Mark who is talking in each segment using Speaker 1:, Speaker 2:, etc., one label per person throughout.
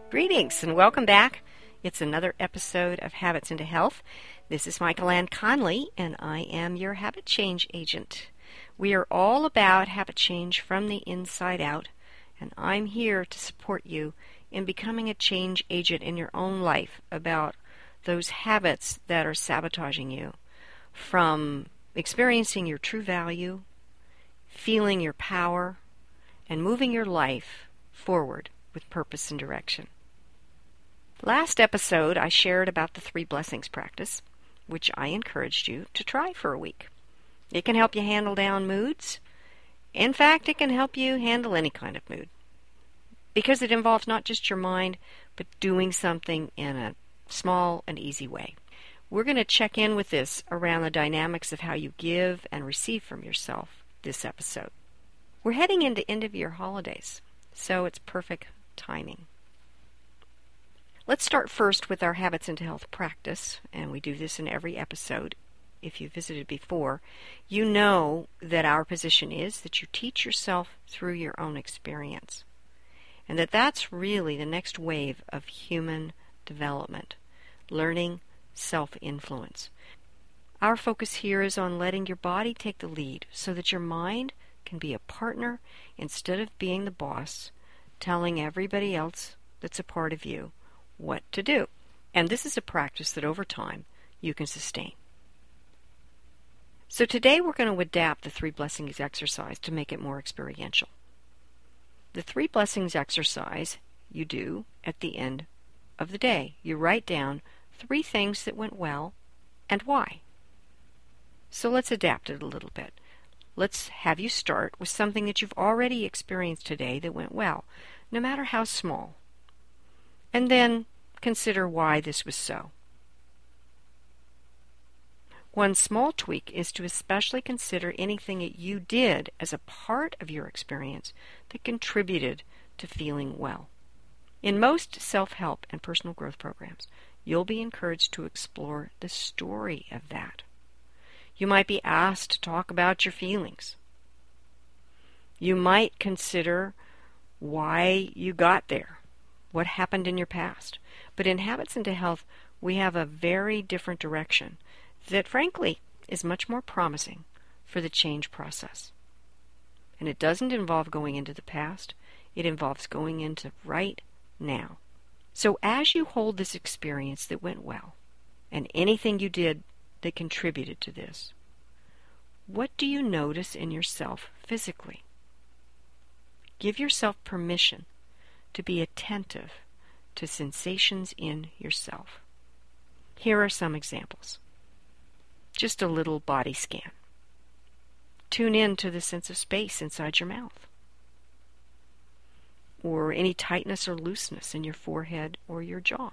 Speaker 1: Greetings and welcome back. It's another episode of Habits into Health. This is Michael Ann Conley, and I am your habit change agent. We are all about habit change from the inside out, and I'm here to support you in becoming a change agent in your own life about those habits that are sabotaging you from experiencing your true value, feeling your power, and moving your life forward with purpose and direction. Last episode, I shared about the 3 blessings practice, which I encouraged you to try for a week. It can help you handle down moods. In fact, it can help you handle any kind of mood, because it involves not just your mind, but doing something in a small and easy way. We're going to check in with this around the dynamics of how you give and receive from yourself this episode. We're heading into end-of-year holidays, so it's perfect timing. Let's start first with our Habits into Health practice, and we do this in every episode. If you visited before, you know that our position is that you teach yourself through your own experience, and that's really the next wave of human development, learning self-influence. Our focus here is on letting your body take the lead so that your mind can be a partner instead of being the boss, telling everybody else that's a part of you what to do. And this is a practice that over time you can sustain. So today we're going to adapt the 3 blessings exercise to make it more experiential. The 3 blessings exercise you do at the end of the day. You write down 3 things that went well and why. So let's adapt it a little bit. Let's have you start with something that you've already experienced today that went well, no matter how small. And then consider why this was so. One small tweak is to especially consider anything that you did as a part of your experience that contributed to feeling well. In most self-help and personal growth programs, you'll be encouraged to explore the story of that. You might be asked to talk about your feelings. You might consider why you got there, what happened in your past. But in Habits into Health, we have a very different direction that, frankly, is much more promising for the change process. And it doesn't involve going into the past. It involves going into right now. So as you hold this experience that went well, and anything you did that contributed to this, what do you notice in yourself physically? Give yourself permission to be attentive to sensations in yourself. Here are some examples. Just a little body scan. Tune in to the sense of space inside your mouth, or any tightness or looseness in your forehead or your jaw.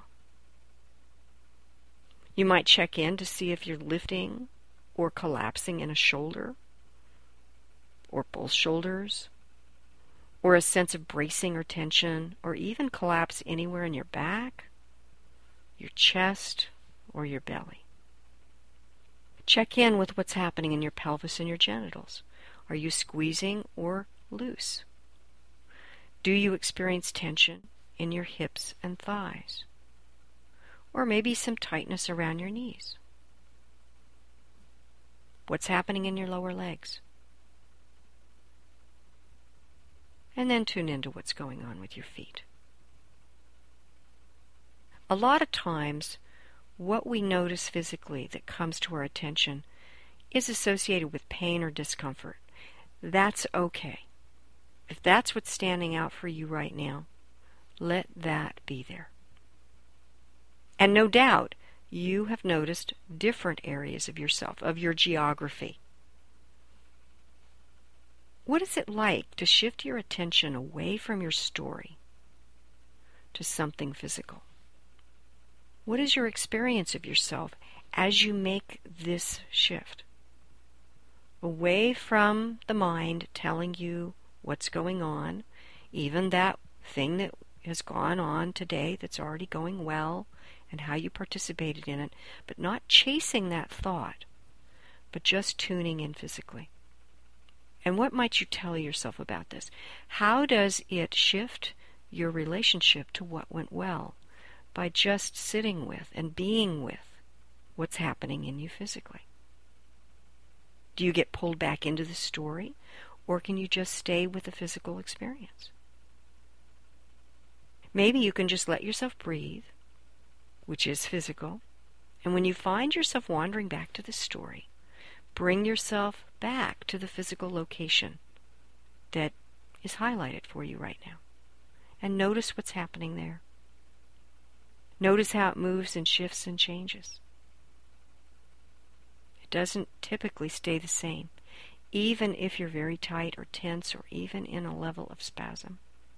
Speaker 1: You might check in to see if you're lifting or collapsing in a shoulder, or both shoulders, or a sense of bracing or tension, or even collapse anywhere in your back, your chest, or your belly. Check in with what's happening in your pelvis and your genitals. Are you squeezing or loose? Do you experience tension in your hips and thighs? Or maybe some tightness around your knees? What's happening in your lower legs? And then tune into what's going on with your feet. A lot of times, what we notice physically that comes to our attention is associated with pain or discomfort. That's okay. If that's what's standing out for you right now, let that be there. And no doubt, you have noticed different areas of yourself, of your geography. What is it like to shift your attention away from your story to something physical? What is your experience of yourself as you make this shift? Away from the mind telling you what's going on, even that thing that has gone on today that's already going well, and how you participated in it, but not chasing that thought, but just tuning in physically. And what might you tell yourself about this? How does it shift your relationship to what went well by just sitting with and being with what's happening in you physically. Do you get pulled back into the story, or can you just stay with the physical experience? Maybe you can just let yourself breathe, which is physical, and when you find yourself wandering back to the story, bring yourself back to the physical location that is highlighted for you right now, and notice what's happening there. Notice how it moves and shifts and changes. It doesn't typically stay the same, even if you're very tight or tense or even in a level of spasm.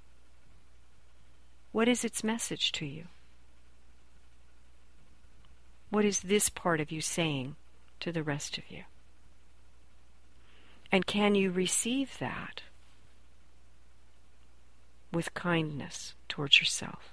Speaker 1: What is its message to you? What is this part of you saying to the rest of you? And can you receive that with kindness towards yourself?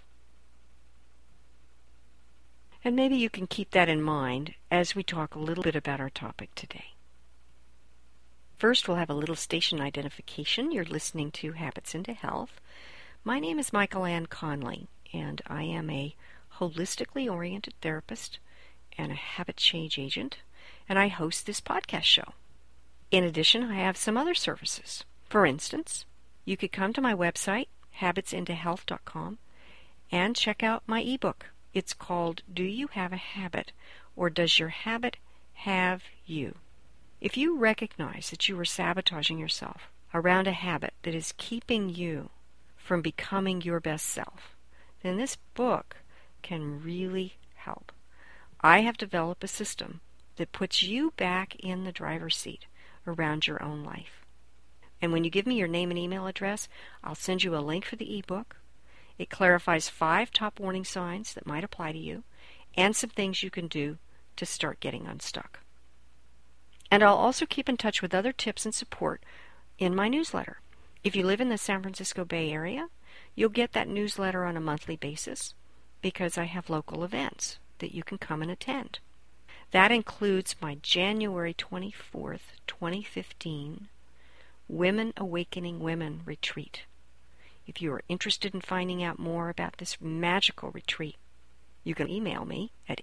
Speaker 1: And maybe you can keep that in mind as we talk a little bit about our topic today. First, we'll have a little station identification. You're listening to Habits into Health. My name is Michael Ann Conley, and I am a holistically oriented therapist and a habit change agent, and I host this podcast show. In addition, I have some other services. For instance, you could come to my website, habitsintohealth.com, and check out my ebook. It's called Do You Have a Habit, or Does Your Habit Have You? If you recognize that you are sabotaging yourself around a habit that is keeping you from becoming your best self, then this book can really help. I have developed a system that puts you back in the driver's seat around your own life. And when you give me your name and email address, I'll send you a link for the ebook. It clarifies 5 top warning signs that might apply to you and some things you can do to start getting unstuck. And I'll also keep in touch with other tips and support in my newsletter. If you live in the San Francisco Bay Area, you'll get that newsletter on a monthly basis because I have local events that you can come and attend. That includes my January 24th, 2015 Women Awakening Women Retreat. If you are interested in finding out more about this magical retreat, you can email me at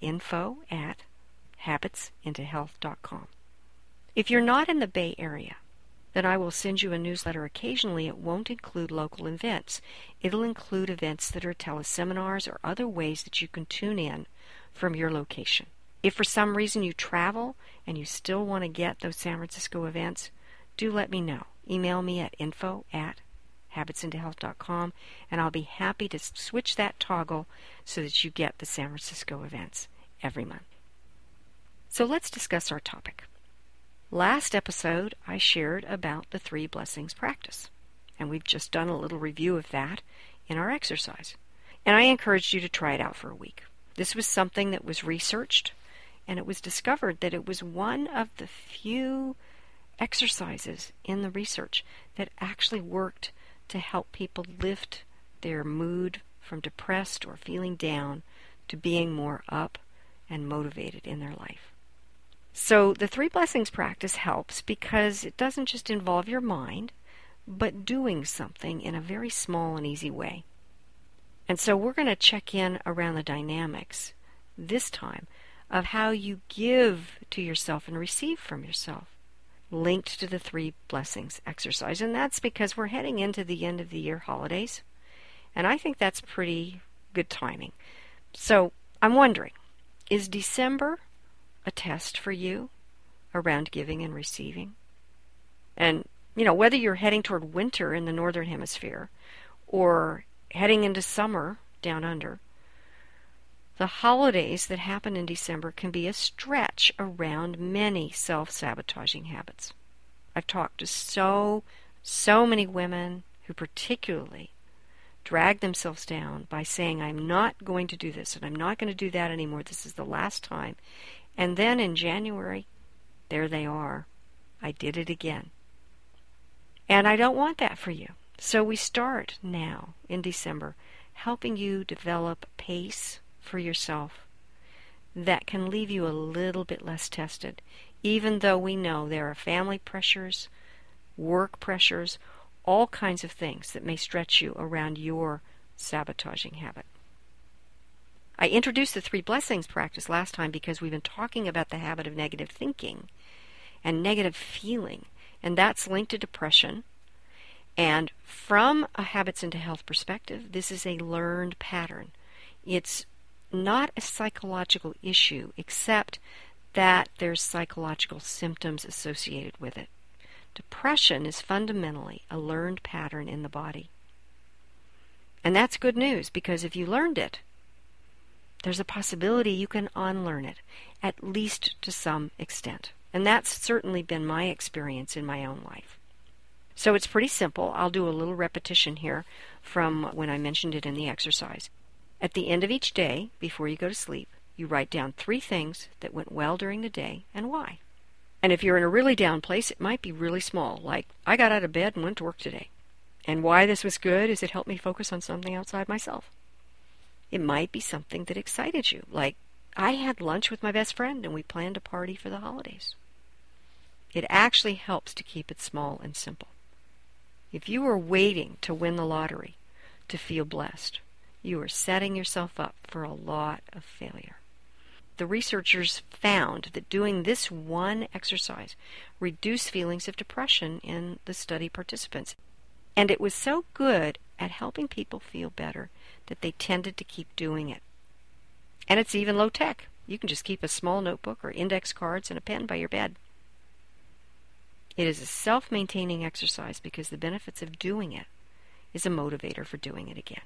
Speaker 1: info@habitsintohealth.com. If you're not in the Bay Area, then I will send you a newsletter occasionally. It won't include local events. It'll include events that are teleseminars or other ways that you can tune in from your location. If for some reason you travel and you still want to get those San Francisco events, do let me know. Email me at info@habitsintohealth.com, and I'll be happy to switch that toggle so that you get the San Francisco events every month. So let's discuss our topic. Last episode, I shared about the 3 blessings practice, and we've just done a little review of that in our exercise. And I encouraged you to try it out for a week. This was something that was researched, and it was discovered that it was one of the few exercises in the research that actually worked to help people lift their mood from depressed or feeling down to being more up and motivated in their life. So the 3 blessings practice helps because it doesn't just involve your mind, but doing something in a very small and easy way. And so we're going to check in around the dynamics this time of how you give to yourself and receive from yourself, linked to the 3 blessings exercise. And that's because we're heading into the end of the year holidays, and I think that's pretty good timing. So I'm wondering, is December a test for you around giving and receiving? And, whether you're heading toward winter in the northern hemisphere or heading into summer down under, the holidays that happen in December can be a stretch around many self-sabotaging habits. I've talked to so many women who particularly drag themselves down by saying, I'm not going to do this and I'm not going to do that anymore. This is the last time. And then in January, there they are. I did it again. And I don't want that for you. So we start now in December helping you develop pace for yourself that can leave you a little bit less tested, even though we know there are family pressures, work pressures, all kinds of things that may stretch you around your self-sabotaging habit. I introduced the 3 blessings practice last time because we've been talking about the habit of negative thinking and negative feeling, and that's linked to depression. And from a Habits into Health perspective, this is a learned pattern. It's not a psychological issue, except that there's psychological symptoms associated with it. Depression is fundamentally a learned pattern in the body. And that's good news, because if you learned it, there's a possibility you can unlearn it, at least to some extent. And that's certainly been my experience in my own life. So it's pretty simple. I'll do a little repetition here from when I mentioned it in the exercise. At the end of each day, before you go to sleep, you write down 3 things that went well during the day and why. And if you're in a really down place, it might be really small, like, I got out of bed and went to work today. And why this was good is it helped me focus on something outside myself. It might be something that excited you, like, I had lunch with my best friend and we planned a party for the holidays. It actually helps to keep it small and simple. If you are waiting to win the lottery to feel blessed, you are setting yourself up for a lot of failure. The researchers found that doing this one exercise reduced feelings of depression in the study participants. And it was so good at helping people feel better that they tended to keep doing it. And it's even low tech. You can just keep a small notebook or index cards and a pen by your bed. It is a self-maintaining exercise because the benefits of doing it is a motivator for doing it again.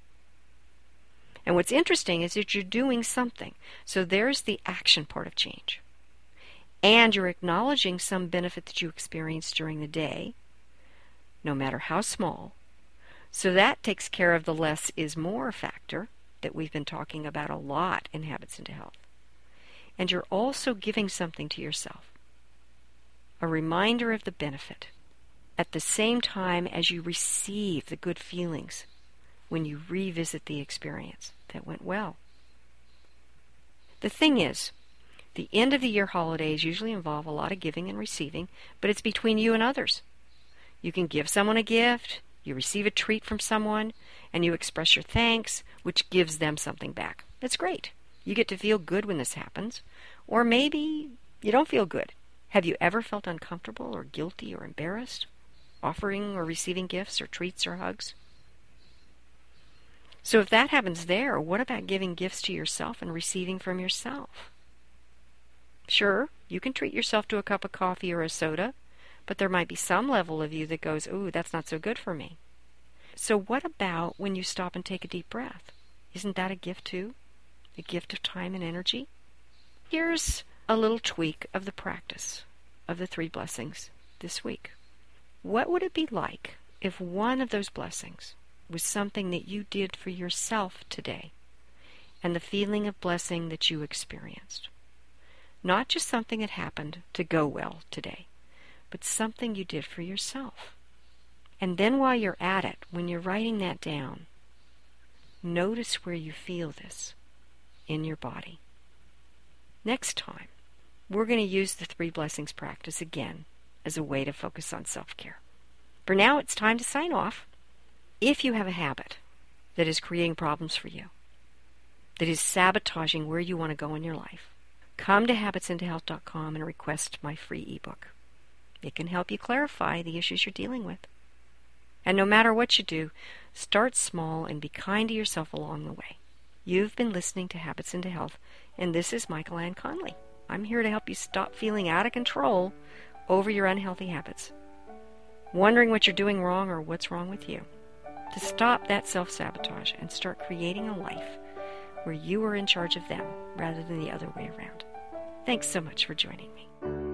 Speaker 1: And what's interesting is that you're doing something. So there's the action part of change. And you're acknowledging some benefit that you experienced during the day, no matter how small. So that takes care of the less is more factor that we've been talking about a lot in Habits into Health. And you're also giving something to yourself, a reminder of the benefit, at the same time as you receive the good feelings when you revisit the experience that went well. The thing is, the end of the year holidays usually involve a lot of giving and receiving, but it's between you and others. You can give someone a gift, you receive a treat from someone, and you express your thanks, which gives them something back. It's great. You get to feel good when this happens. Or maybe you don't feel good. Have you ever felt uncomfortable or guilty or embarrassed offering or receiving gifts or treats or hugs? So if that happens there, what about giving gifts to yourself and receiving from yourself? Sure, you can treat yourself to a cup of coffee or a soda, but there might be some level of you that goes, ooh, that's not so good for me. So what about when you stop and take a deep breath? Isn't that a gift too? A gift of time and energy? Here's a little tweak of the practice of the 3 blessings this week. What would it be like if one of those blessings was something that you did for yourself today and the feeling of blessing that you experienced? Not just something that happened to go well today, but something you did for yourself. And then while you're at it, when you're writing that down, notice where you feel this in your body. Next time, we're going to use the 3 blessings practice again as a way to focus on self-care. For now, it's time to sign off. If you have a habit that is creating problems for you, that is sabotaging where you want to go in your life, come to habitsintohealth.com and request my free ebook. It can help you clarify the issues you're dealing with. And no matter what you do, start small and be kind to yourself along the way. You've been listening to Habits into Health, and this is Michael Ann Conley. I'm here to help you stop feeling out of control over your unhealthy habits, wondering what you're doing wrong or what's wrong with you, to stop that self-sabotage and start creating a life where you are in charge of them rather than the other way around. Thanks so much for joining me.